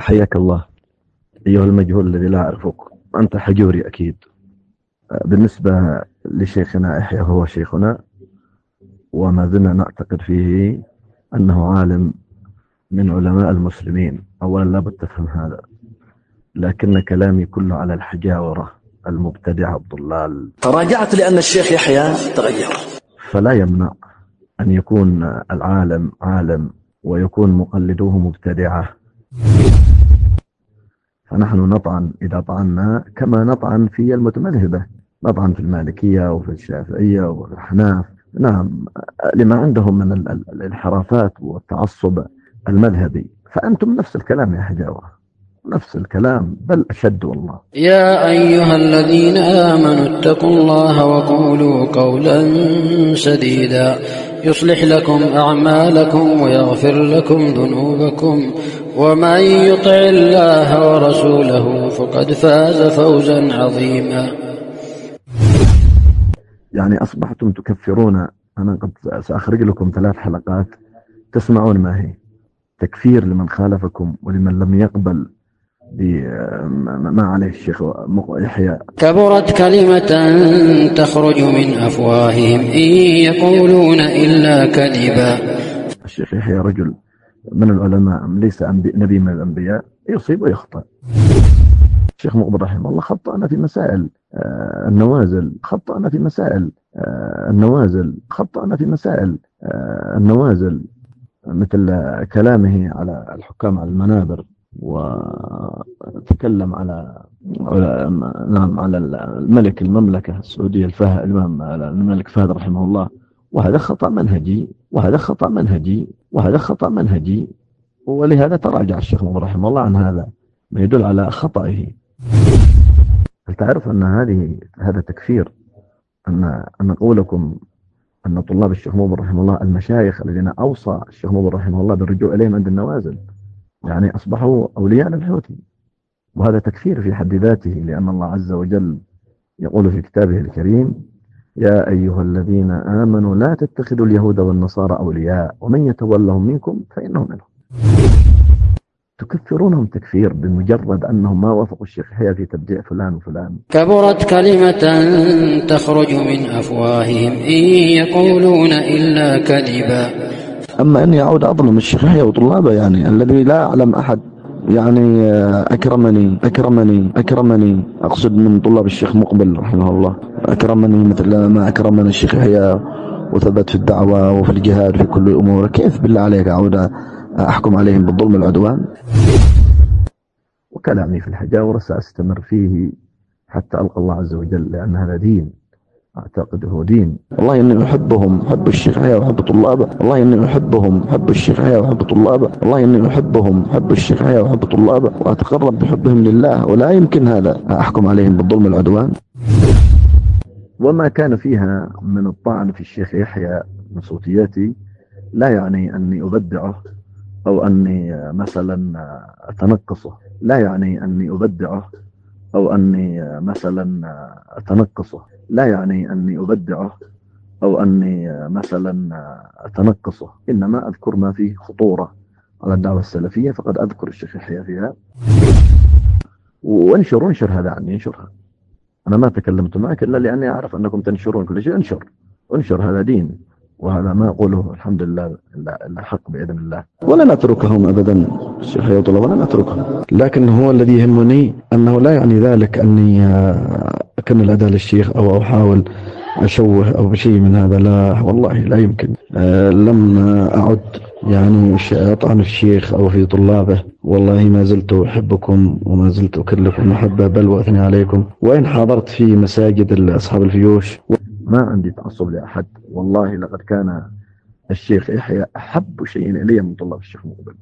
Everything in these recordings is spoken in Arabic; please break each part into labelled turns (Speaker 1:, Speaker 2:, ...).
Speaker 1: حياك الله أيها المجهول الذي لا أعرفك. أنت حجوري أكيد. بالنسبة لشيخنا يحيى هو شيخنا، وما زلنا نعتقد فيه أنه عالم من علماء المسلمين. أولا لا بد تفهم هذا، لكن كلامي كله على الحجاورة المبتدعة الضلال.
Speaker 2: تراجعت لأن الشيخ يحيى تغير،
Speaker 1: فلا يمنع أن يكون العالم عالم ويكون مقلدوه مبتدعة. فنحن نطعن إذا طعنا كما نطعن في المتمذهبة، نطعن في المالكية وفي الشافعية وفي الحناف، نعم، لما عندهم من الانحرافات والتعصب المذهبي. فأنتم نفس الكلام يا حجاوة، نفس الكلام بل أشد والله.
Speaker 3: يا أيها الذين آمنوا اتقوا الله وقولوا قولا سديدا يصلح لكم أعمالكم ويغفر لكم ذنوبكم، ومن يطع الله ورسوله فقد فاز فوزا عظيما.
Speaker 1: يعني أصبحتم تكفرون. أنا قد سأخرج لكم 3 حلقات تسمعون ما هي تكفير لمن خالفكم ولمن لم يقبل ما عليه الشيخ يحيى.
Speaker 3: كبرت كلمة تخرج من أفواههم إن يقولون إلا كذبا.
Speaker 1: الشيخ يحيى رجل من العلماء، ليس نبي من الأنبياء، يصيب ويخطأ. الشيخ مقبل رحمه الله خطأنا في مسائل النوازل، خطأنا في مسائل النوازل، خطأنا في مسائل النوازل، مثل كلامه على الحكام على المنابر، وتكلم على الملك المملكة السعودية الإمام الملك فهد رحمه الله، وهذا خطأ منهجي، وهذا خطأ منهجي، وهذا خطأ منهجي. ولهذا تراجع الشيخ مقبل رحمه الله عن هذا ما يدل على خطئه. هل تعرف أن هذا تكفير؟ أن قولكم أن طلاب الشيخ مقبل رحمه الله المشايخ الذين أوصى الشيخ مقبل رحمه الله بالرجوع إليهم عند النوازل، يعني أصبحوا أولياء للحوثي، وهذا تكفير في حد ذاته، لأن الله عز وجل يقول في كتابه الكريم: يا أيها الذين آمنوا لا تتخذوا اليهود والنصارى أولياء ومن يتولهم منكم فإنهم منهم. تكفرونهم تكفير بمجرد أنهم ما وافقوا الشيخ يحيى في تبديع فلان وفلان.
Speaker 3: كبرت كلمة تخرج من أفواههم إن يقولون إلا كذبا.
Speaker 1: أما أني أعود أظلم الشيخ يحيى وطلابه، يعني الذي لا أعلم أحد يعني أكرمني أقصد من طلاب الشيخ مقبل رحمه الله، أكرمني مثل ما أكرمنا الشيخ يحيى وثبت في الدعوة وفي الجهاد في كل الأمور. كيف بالله عليك أعود أحكم عليهم بالظلم والعدوان؟ وكلامي في الحجاورة سأستمر فيه حتى ألقى الله عز وجل، لأن هذا دين، أعتقده دين. والله إني أحبهم، حب الشيخ يحيى وحب طلابه. والله إني أحبهم، حب الشيخ يحيى وحب طلابه. والله إني أحبهم، حب الشيخ يحيى وحب طلابه، وأتقرب بحبهم لله، ولا يمكن هذا أحكم عليهم بالظلم والعدوان. وما كان فيها من الطعن في الشيخ يحيى من صوتياتي لا يعني أني أبدعه أو أني مثلا أتنقصه، لا يعني أني أبدعه أو أني مثلا أتنقصه، لا يعني أني أبدعه أو أني مثلا أتنقصه، إنما أذكر ما فيه خطورة على الدعوة السلفية، فقد أذكر الشيخ يحيى فيها. وانشر هذا عني، انشرها. أنا ما تكلمت معك إلا لأني أعرف أنكم تنشرون كل شيء. انشر هذا دين، وهذا ما أقوله الحمد لله إلا حق بإذن الله. ولا نتركهم أبدا الشيخ يحيى وطلاب، ولا نتركهم، لكن هو الذي يهمني أنه لا يعني ذلك أني أكمل أداء للشيخ أو أحاول أشوه أو شيء من هذا، لا والله لا يمكن. لم أعد يعني أطعن في الشيخ أو في طلابه، والله ما زلت أحبكم وما زلت أكلكم محبة، بل وأثني عليكم. وإن حضرت في مساجد أصحاب الفيوش ما عندي تعصب لأحد، والله لقد كان الشيخ يحيى أحب شيء إلي من طلاب الشيخ مقبل.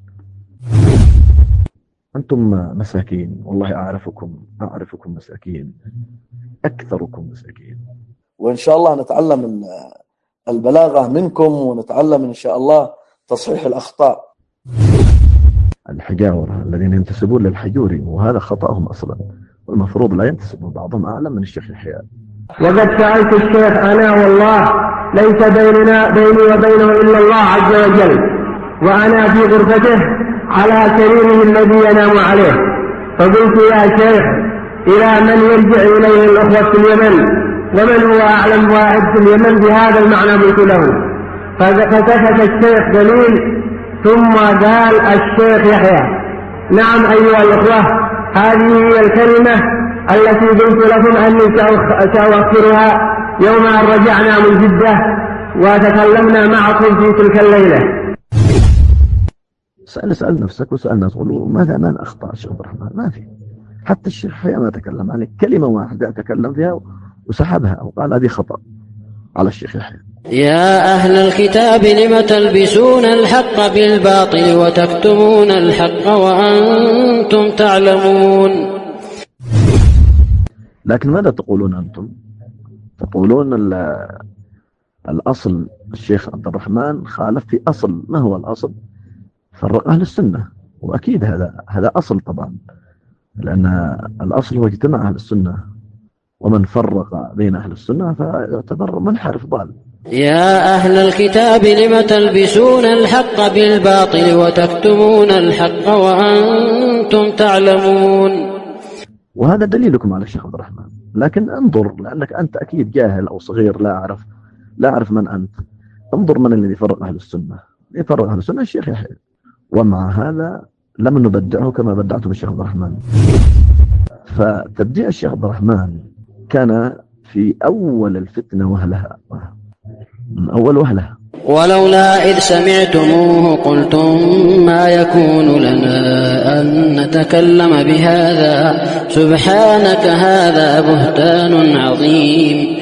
Speaker 1: أنتم مساكين، والله أعرفكم مساكين، أكثركم مساكين.
Speaker 2: وإن شاء الله نتعلم البلاغة منكم، ونتعلم إن شاء الله تصحيح الأخطاء.
Speaker 1: الحجاورة الذين ينتسبون للحجوري، وهذا خطأهم أصلا، والمفروض لا ينتسبون، بعضهم أعلم من الشيخ يحيى.
Speaker 4: وقد سألت الشيخ أنا والله ليس بيني وبينه إلا الله عز وجل، وأنا في غرفته على سريره الذي ينام عليه. فقلت يا شيخ إلى من يرجع إليه الأخوة في اليمن، ومن هو أعلم واحد في اليمن بهذا المعنى؟ قلت له. فكتفت الشيخ دليل ثم قال الشيخ يحيى: نعم أيها الأخوة، هذه هي الكلمة التي قلت لكم أني سأوفرها يوم أن رجعنا من جدة وتكلمنا معكم في تلك الليلة.
Speaker 1: سأل نفسك وسألنا تقولوا ماذا من أخطأ الشيخ عبد الرحمن؟ ما في، حتى الشيخ يحيى ما تكلم عليه كلمة واحدة تكلم فيها وسحبها وقال هذه خطأ على الشيخ يحيى.
Speaker 3: يا أهل الكتاب لم تلبسون الحق بالباطل وتكتمون الحق وأنتم تعلمون.
Speaker 1: لكن ماذا تقولون أنتم؟ تقولون الأصل الشيخ عبد الرحمن خالف في أصل. ما هو الأصل؟ فرق أهل السنة، وأكيد هذا أصل طبعا، لأن الأصل هو اجتماع أهل السنة، ومن فرق بين أهل السنة فيعتبر منحرف ضال.
Speaker 3: يا أهل الكتاب لم تلبسون الحق بالباطل وتكتمون الحق وأنتم تعلمون.
Speaker 1: وهذا دليلكم على الشيخ عبد الرحمن. لكن انظر، لأنك أنت أكيد جاهل أو صغير لا أعرف من أنت. انظر من الذي فرق أهل السنة. يفرق أهل السنة الشيخ يحيى، ومع هذا لم نبدعه كما بدعته بالشيخ عبد الرحمن. فتبديع الشيخ عبد الرحمن كان في أول الفتنة وهلها، من أول وهلها.
Speaker 3: ولولا إذ سمعتموه قلتم ما يكون لنا أن نتكلم بهذا سبحانك هذا بهتان عظيم.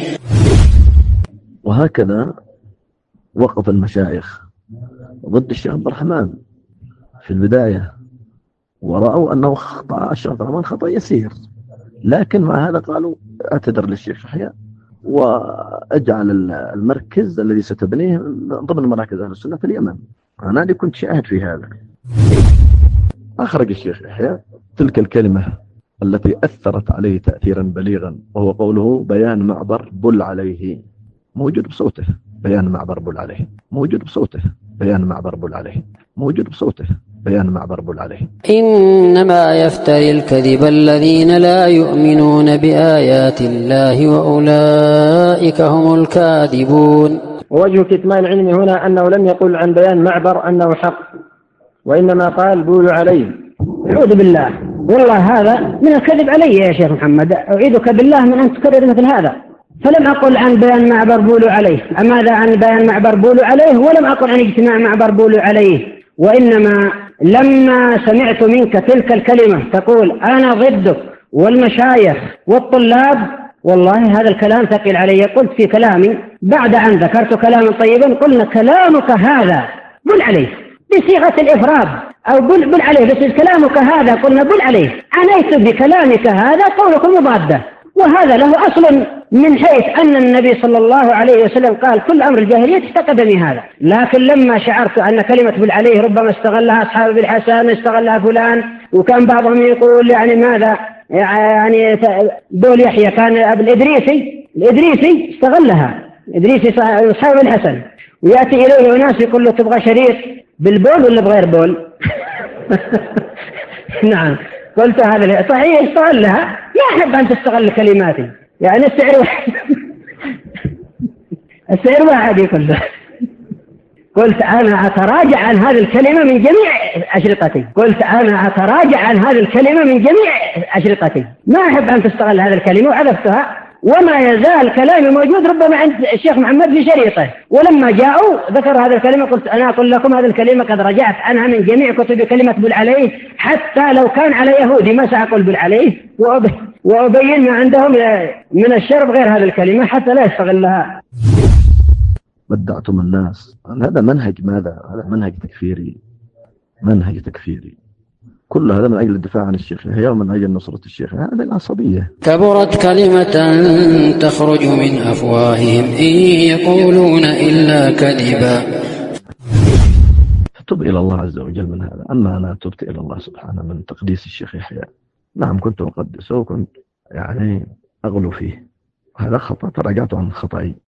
Speaker 1: وهكذا وقف المشايخ ضد الشيخ عبد الرحمن في البداية، ورأوا أنه خطأ الشيخ عبد الرحمن خطأ يسير، لكن مع هذا قالوا اعتذر للشيخ يحيى واجعل المركز الذي ستبنيه ضمن مراكز أهل السنة في اليمن. أنا اللي كنت شاهد في هذا. أخرج الشيخ يحيى تلك الكلمة التي أثرت عليه تأثيرا بليغا، وهو قوله بيان معبر بل عليه، موجود بصوته. بيان معبر بل عليه موجود بصوته. بيان معبر بل عليه موجود بصوته. بيان معبر بل عليه.
Speaker 3: إنما يفتري الكذب الذين لا يؤمنون بآيات الله وأولئك هم الكاذبون.
Speaker 4: ووجه كتمان علمي هنا أنه لم يقل عن بيان معبر أنه حق، وإنما قال بولوا عليه. أعوذ بالله، والله هذا من الكذب علي يا شيخ محمد، أعيذك بالله من أن تكرر مثل هذا. فلم أقل عن بيان معبر بولوا عليه. ماذا عن بيان معبر بولوا عليه؟ ولم أقل عن اجتماع معبر بولوا عليه. وإنما لما سمعت منك تلك الكلمة تقول أنا ضدك والمشايخ والطلاب، والله هذا الكلام ثقيل علي. قلت في كلامي بعد أن ذكرت كلاما طيبا قلنا كلامك هذا بل عليه بصيغة الإفراد، أو بل عليه، بس كلامك هذا قلنا بل عليه. عنيت بكلامك هذا قولك مضادة، وهذا له أصل من حيث أن النبي صلى الله عليه وسلم قال كل أمر الجاهلية تقدمي هذا. لكن لما شعرت أن كلمة بل عليه ربما استغلها أصحاب بالحسن، استغلها فلان، وكان بعضهم يقول يعني ماذا يعني دول يحيى كان الإدريسي استغلها، الإدريسي أصحاب الحسن، ويأتي إليه ناس يقول له تبغى شريط بالبول ولا بغير بول؟ نعم، قلت هذا صحيح استغلها. لا أحب أن تستغل كلماتي، يعني السعر واحد يقول له. قلت أنا أتراجع عن هذه الكلمة من جميع أشرطتي. ما أحب أن تستغل هذه الكلمة وحذفتها، وما يزال كلامي موجود ربما عند الشيخ محمد في شريطه. ولما جاءوا ذكر هذه الكلمة قلت أنا أقول لكم هذه الكلمة قد رجعت عنها من جميع كتب كلمة بل عليه، حتى لو كان على يهودي ما سأقول بل عليه، وأبين ما عندهم من الشرب غير هذه الكلمة حتى لا يستغلها.
Speaker 1: بدعتم الناس. هذا منهج ماذا؟ هذا منهج تكفيري. كل هذا من أجل الدفاع عن الشيخ يحيى ومن أجل نصرة الشيخ. هذه العصبية.
Speaker 3: كبرت كلمة تخرج من أفواههم إن يقولون إلا كذبا.
Speaker 1: فتب إلى الله عز وجل من هذا. أما أنا تبت إلى الله سبحانه من تقديس الشيخ يحيى. نعم كنت أقدسه وكنت يعني أغلو فيه، هذا خطأ، تراجعت عن خطأي.